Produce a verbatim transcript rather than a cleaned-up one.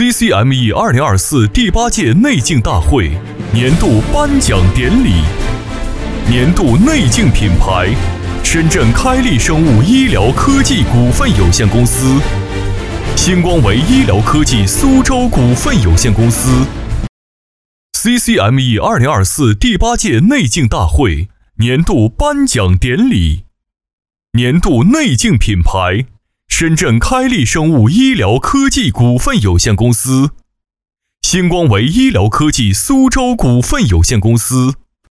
C C M E 二零二四第八届内竞大会年度颁奖典礼，年度内竞品牌深圳开利生物医疗科技股份有限公司、星光维医疗科技苏州股份有限公司。C C M E 二零二四第八届内竞大会年度颁奖典礼，年度内竞品牌深圳开利生物医疗科技股份有限公司、星光维医疗科技苏州股份有限公司。